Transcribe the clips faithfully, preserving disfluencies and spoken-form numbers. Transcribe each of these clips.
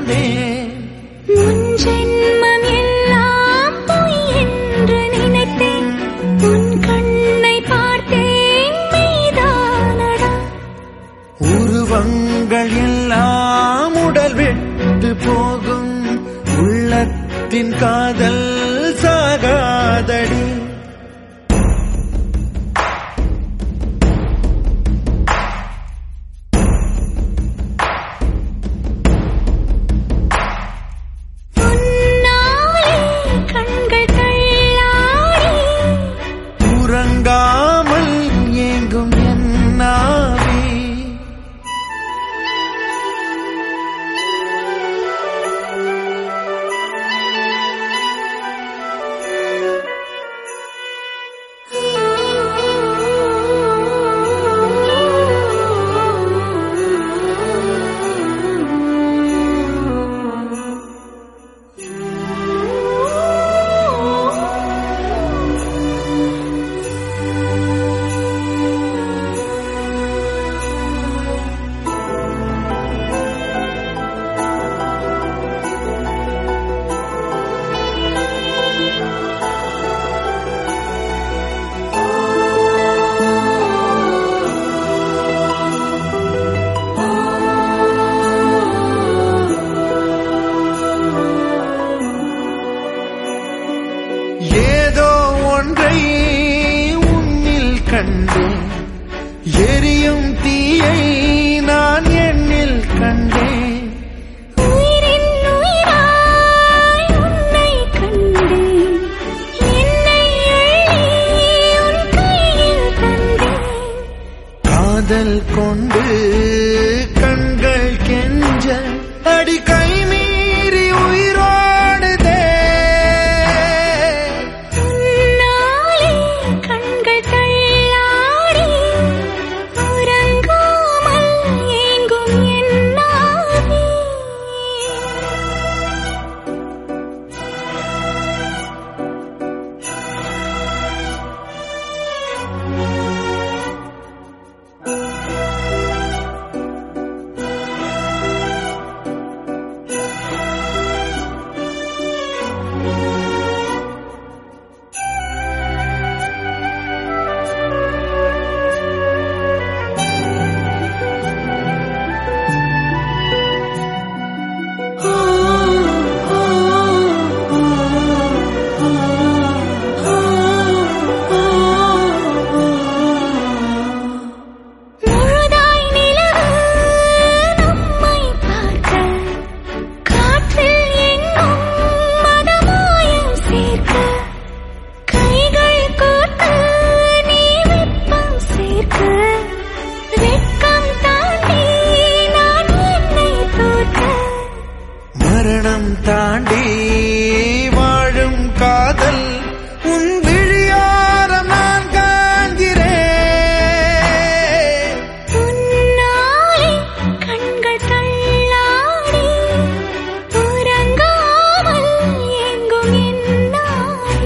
துறந்தேன். முன் ஜென்மம் எல்லாம் பொய் என்று நினைத்தேன். உன் கண்ணை பார்த்தேன் மெய்தானடா. உருவங்கள் எல்லாம் உடல் விட்டு போகும். உள்ளத்தின் காதல் சாகாதடி. உறங்காமல் ஏங்கும் என்னாவே. ஏதோ ஒன்றை உன்னில் கண்டேன். எரியும் தீயை நான் எண்ணில் கண்டேன். உயிரின் உயிராய் உன்னை கண்டேன். என்னை அள்ளி உன் கையில் தந்தேன். காதல் கொண்டு கண்கள் கெஞ்ச அடி கை மீறி உயிரோடுதே. உன்னாலே கண்கள் தள்ளாடி உறங்காமல் ஏங்கும் என்னாவே. முழுதாய் நிலவு நம்மை பார்க்க காற்றில் எங்கும் மதமாயம் சேர்க்க கைகள் கோர்த்து நீ வெப்பம் சேர்க்க வெட்கம் தாண்டி நான் என்னை தோற்க. மரணம் தாண்டி வாழும் காதல் உன் விழியாரம் நான் காண்கிறேன். உன்னாலே கண்கள் தள்ளாடி உறங்காமல் ஏங்கும் என்னாவே.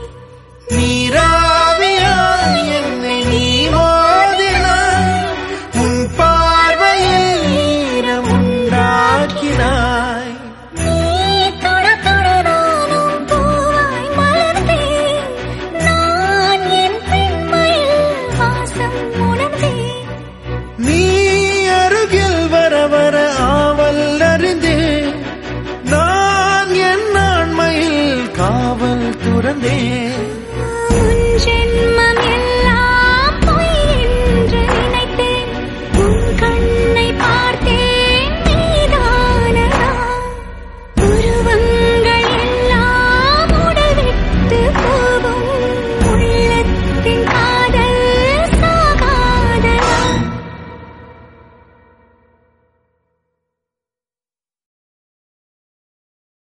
நீராவியாய் என்னை நீ மோதினாய். உன் பார்வையில் ஈரம் உண்டாக்கினாய். நீ தொட தொட நானும் பூவாய் மலர்ந்தேன். நான் என் பெண்மையில் வாசம் உணர்ந்தேன். நீ அருகில் வர வர ஆவல் அறிந்தேன். நான் என் ஆண்மையில் காவல் துறந்தேன்.